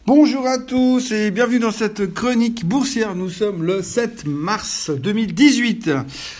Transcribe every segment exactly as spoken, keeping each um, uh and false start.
Bonjour à tous et bienvenue dans cette chronique boursière. Nous sommes le sept mars deux mille dix-huit.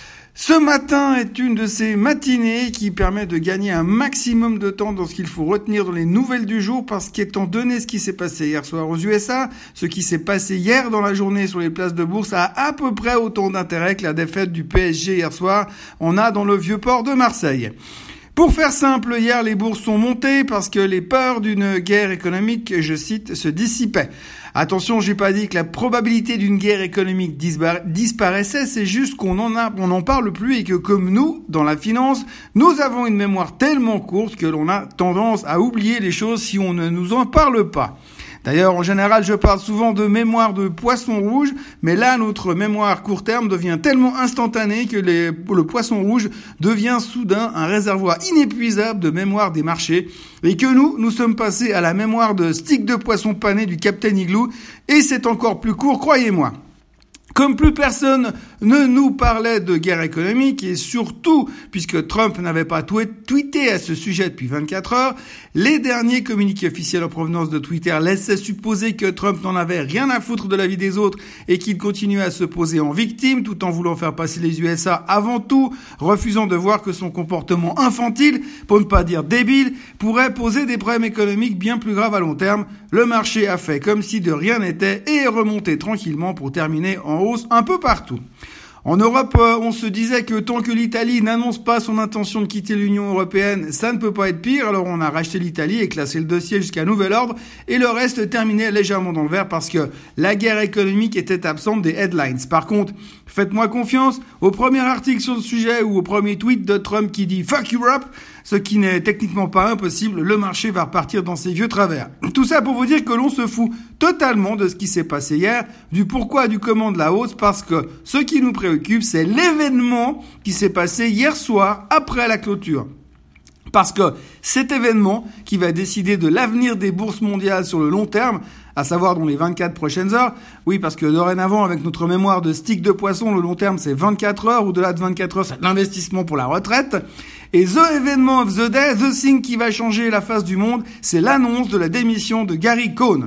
Ce matin est une de ces matinées qui permet de gagner un maximum de temps dans ce qu'il faut retenir dans les nouvelles du jour, parce qu'étant donné ce qui s'est passé hier soir aux U S A, ce qui s'est passé hier dans la journée sur les places de bourse a à peu près autant d'intérêt que la défaite du P S G hier soir on a dans le vieux port de Marseille. Pour faire simple, hier les bourses sont montées parce que les peurs d'une guerre économique, je cite, se dissipaient. Attention, j'ai pas dit que la probabilité d'une guerre économique dispara- disparaissait, c'est juste qu'on en a, on n'en parle plus et que comme nous, dans la finance, nous avons une mémoire tellement courte que l'on a tendance à oublier les choses si on ne nous en parle pas. D'ailleurs, en général, je parle souvent de mémoire de poisson rouge, mais là, notre mémoire court terme devient tellement instantanée que les, le poisson rouge devient soudain un réservoir inépuisable de mémoire des marchés, et que nous, nous sommes passés à la mémoire de stick de poisson pané du Captain Igloo, et c'est encore plus court, croyez-moi. Comme plus personne ne nous parlait de guerre économique, et surtout puisque Trump n'avait pas tweeté à ce sujet depuis vingt-quatre heures, les derniers communiqués officiels en provenance de Twitter laissaient supposer que Trump n'en avait rien à foutre de la vie des autres et qu'il continuait à se poser en victime tout en voulant faire passer les U S A avant tout, refusant de voir que son comportement infantile, pour ne pas dire débile, pourrait poser des problèmes économiques bien plus graves à long terme. Le marché a fait comme si de rien n'était et est remonté tranquillement pour terminer en hausse un peu partout. En Europe, on se disait que tant que l'Italie n'annonce pas son intention de quitter l'Union européenne, ça ne peut pas être pire. Alors on a racheté l'Italie et classé le dossier jusqu'à nouvel ordre, et le reste terminait légèrement dans le vert parce que la guerre économique était absente des headlines. Par contre, faites-moi confiance, au premier article sur le sujet ou au premier tweet de Trump qui dit « Fuck Europe », ce qui n'est techniquement pas impossible, le marché va repartir dans ses vieux travers. Tout ça pour vous dire que l'on se fout totalement de ce qui s'est passé hier, du pourquoi du comment de la hausse, parce que ce qui nous préoccupe, c'est l'événement qui s'est passé hier soir après la clôture. Parce que cet événement qui va décider de l'avenir des bourses mondiales sur le long terme, à savoir dans les vingt-quatre prochaines heures. Oui, parce que dorénavant, avec notre mémoire de stick de poisson, le long terme, c'est vingt-quatre heures. Au-delà de vingt-quatre heures, c'est l'investissement pour la retraite. Et the event of the day, the thing qui va changer la face du monde, c'est l'annonce de la démission de Gary Cohn.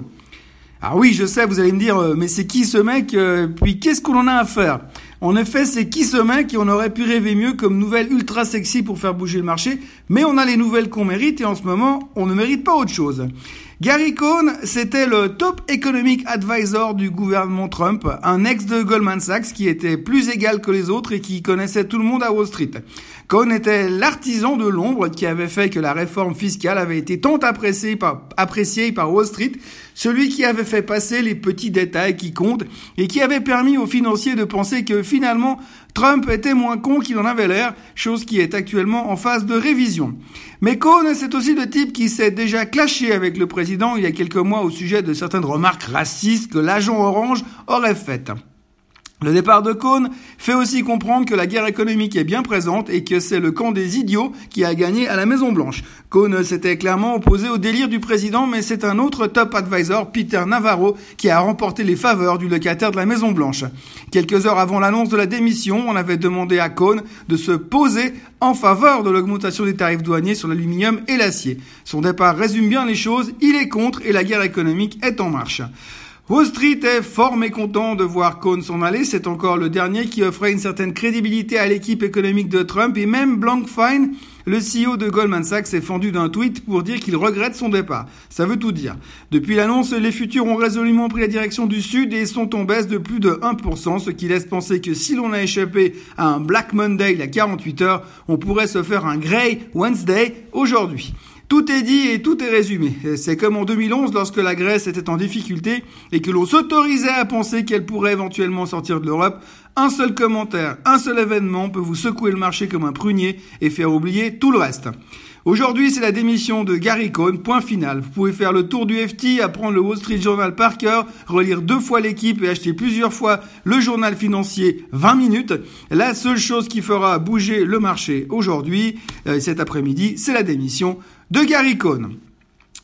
Ah oui, je sais, vous allez me dire, euh, mais c'est qui ce mec euh, puis qu'est-ce qu'on en a à faire? En effet, c'est qui ce mec et on aurait pu rêver mieux comme nouvelle ultra sexy pour faire bouger le marché, mais on a les nouvelles qu'on mérite et en ce moment, on ne mérite pas autre chose. Gary Cohn, c'était le top economic advisor du gouvernement Trump, un ex de Goldman Sachs qui était plus égal que les autres et qui connaissait tout le monde à Wall Street. Cohn était l'artisan de l'ombre qui avait fait que la réforme fiscale avait été tant appréciée par, appréciée par Wall Street, celui qui avait fait passer les petits détails qui comptent et qui avait permis aux financiers de penser que finalement Trump était moins con qu'il en avait l'air, chose qui est actuellement en phase de révision. Mais Cohn, c'est aussi le type qui s'est déjà clashé avec le président il y a quelques mois au sujet de certaines remarques racistes que l'agent orange aurait faites. Le départ de Cohn fait aussi comprendre que la guerre économique est bien présente et que c'est le camp des idiots qui a gagné à la Maison-Blanche. Cohn s'était clairement opposé au délire du président, mais c'est un autre top advisor, Peter Navarro, qui a remporté les faveurs du locataire de la Maison-Blanche. Quelques heures avant l'annonce de la démission, on avait demandé à Cohn de se poser en faveur de l'augmentation des tarifs douaniers sur l'aluminium et l'acier. Son départ résume bien les choses, il est contre et la guerre économique est en marche. Wall Street est fort mécontent de voir Cohn s'en aller. C'est encore le dernier qui offrait une certaine crédibilité à l'équipe économique de Trump. Et même Blankfein, le C E O de Goldman Sachs, s'est fendu d'un tweet pour dire qu'il regrette son départ. Ça veut tout dire. Depuis l'annonce, les futurs ont résolument pris la direction du sud et sont en baisse de plus de un pour cent, ce qui laisse penser que si l'on a échappé à un Black Monday il y a quarante-huit heures, on pourrait se faire un Grey Wednesday aujourd'hui. Tout est dit et tout est résumé. C'est comme en deux mille onze lorsque la Grèce était en difficulté et que l'on s'autorisait à penser qu'elle pourrait éventuellement sortir de l'Europe. Un seul commentaire, un seul événement peut vous secouer le marché comme un prunier et faire oublier tout le reste. Aujourd'hui, c'est la démission de Gary Cohn, point final. Vous pouvez faire le tour du F T, apprendre le Wall Street Journal par cœur, relire deux fois l'équipe et acheter plusieurs fois le journal financier vingt minutes. La seule chose qui fera bouger le marché aujourd'hui, euh, cet après-midi, c'est la démission de Gary Cohn.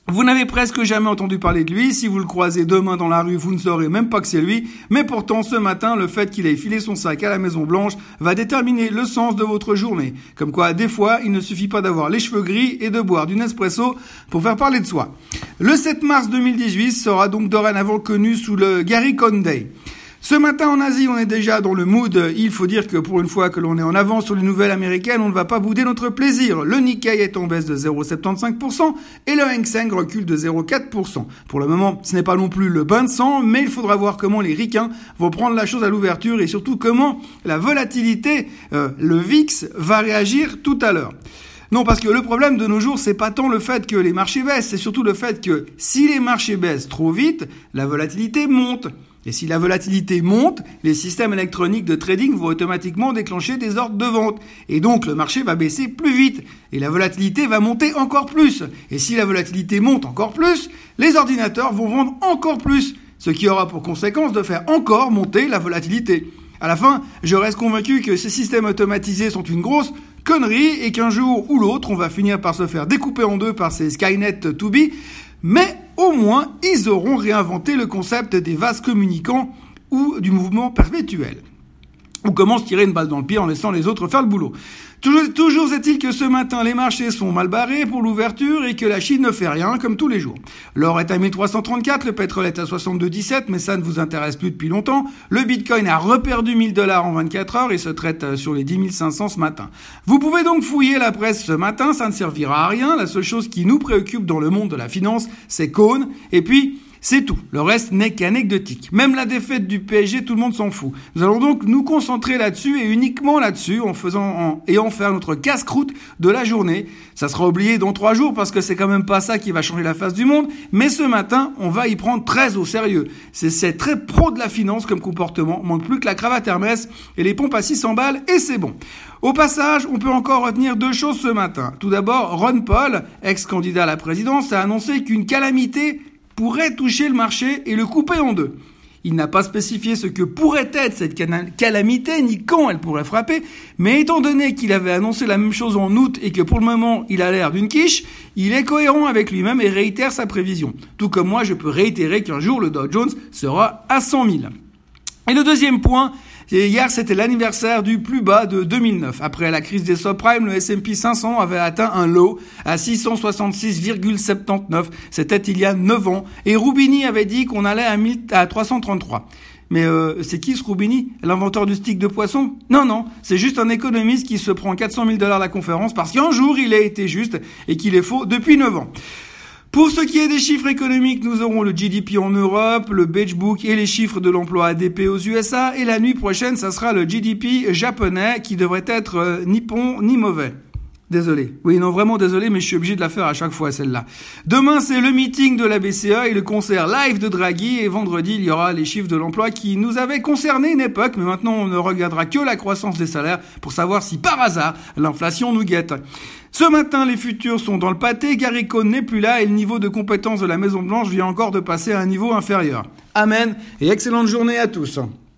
Vous n'avez presque jamais entendu parler de lui. Si vous le croisez demain dans la rue, vous ne saurez même pas que c'est lui. Mais pourtant, ce matin, le fait qu'il ait filé son sac à la Maison Blanche va déterminer le sens de votre journée. Comme quoi, des fois, il ne suffit pas d'avoir les cheveux gris et de boire du Nespresso pour faire parler de soi. Le sept mars deux mille dix-huit sera donc dorénavant connu sous le Gary Cohn Day. Ce matin en Asie, on est déjà dans le mood. Il faut dire que pour une fois que l'on est en avance sur les nouvelles américaines, on ne va pas bouder notre plaisir. Le Nikkei est en baisse de zéro virgule soixante-quinze pour cent et le Hang Seng recule de zéro virgule quatre pour cent. Pour le moment, ce n'est pas non plus le bain de sang, mais il faudra voir comment les ricains vont prendre la chose à l'ouverture et surtout comment la volatilité, euh, le V I X, va réagir tout à l'heure. Non, parce que le problème de nos jours, c'est pas tant le fait que les marchés baissent, c'est surtout le fait que si les marchés baissent trop vite, la volatilité monte. Et si la volatilité monte, les systèmes électroniques de trading vont automatiquement déclencher des ordres de vente. Et donc, le marché va baisser plus vite. Et la volatilité va monter encore plus. Et si la volatilité monte encore plus, les ordinateurs vont vendre encore plus. Ce qui aura pour conséquence de faire encore monter la volatilité. À la fin, je reste convaincu que ces systèmes automatisés sont une grosse connerie et qu'un jour ou l'autre, on va finir par se faire découper en deux par ces Skynet to be. Mais au moins, ils auront réinventé le concept des vases communicants ou du mouvement perpétuel. Ou comment se tirer une balle dans le pied en laissant les autres faire le boulot. Toujours, toujours est-il que ce matin, les marchés sont mal barrés pour l'ouverture et que la Chine ne fait rien comme tous les jours. L'or est à mille trois cent trente-quatre, le pétrole est à soixante-deux virgule dix-sept, mais ça ne vous intéresse plus depuis longtemps. Le Bitcoin a reperdu mille dollars en vingt-quatre heures et se traite sur les dix mille cinq cents ce matin. Vous pouvez donc fouiller la presse ce matin, ça ne servira à rien. La seule chose qui nous préoccupe dans le monde de la finance, c'est Cohn. Et puis, c'est tout. Le reste n'est qu'anecdotique. Même la défaite du P S G, tout le monde s'en fout. Nous allons donc nous concentrer là-dessus et uniquement là-dessus en faisant en, et en faire notre casse-croûte de la journée. Ça sera oublié dans trois jours parce que c'est quand même pas ça qui va changer la face du monde. Mais ce matin, on va y prendre très au sérieux. C'est, c'est très pro de la finance comme comportement. Manque plus que la cravate Hermès et les pompes à six cents balles et c'est bon. Au passage, on peut encore retenir deux choses ce matin. Tout d'abord, Ron Paul, ex-candidat à la présidence, a annoncé qu'une calamité pourrait toucher le marché et le couper en deux. Il n'a pas spécifié ce que pourrait être cette calamité, ni quand elle pourrait frapper, mais étant donné qu'il avait annoncé la même chose en août et que pour le moment il a l'air d'une quiche, il est cohérent avec lui-même et réitère sa prévision. Tout comme moi, je peux réitérer qu'un jour le Dow Jones sera à cent mille. Et le deuxième point, hier, c'était l'anniversaire du plus bas de deux mille neuf. Après la crise des subprimes, le S and P cinq cents avait atteint un low à six cent soixante-six virgule soixante-dix-neuf. C'était il y a neuf ans. Et Roubini avait dit qu'on allait à, mille, à trois cent trente-trois. Mais euh, c'est qui ce Roubini? L'inventeur du stick de poisson? Non, non, c'est juste un économiste qui se prend quatre cent mille dollars la conférence parce qu'un jour, il a été juste et qu'il est faux depuis neuf ans. Pour ce qui est des chiffres économiques, nous aurons le G D P en Europe, le Beige Book et les chiffres de l'emploi A D P aux U S A. Et la nuit prochaine, ça sera le G D P japonais qui devrait être euh, ni bon ni mauvais. Désolé. Oui, non, vraiment désolé, mais je suis obligé de la faire à chaque fois, celle-là. Demain, c'est le meeting de la B C E et le concert live de Draghi. Et vendredi, il y aura les chiffres de l'emploi qui nous avaient concerné une époque. Mais maintenant, on ne regardera que la croissance des salaires pour savoir si, par hasard, l'inflation nous guette. Ce matin, les futurs sont dans le pâté. Gary Cohn n'est plus là et le niveau de compétence de la Maison Blanche vient encore de passer à un niveau inférieur. Amen et excellente journée à tous.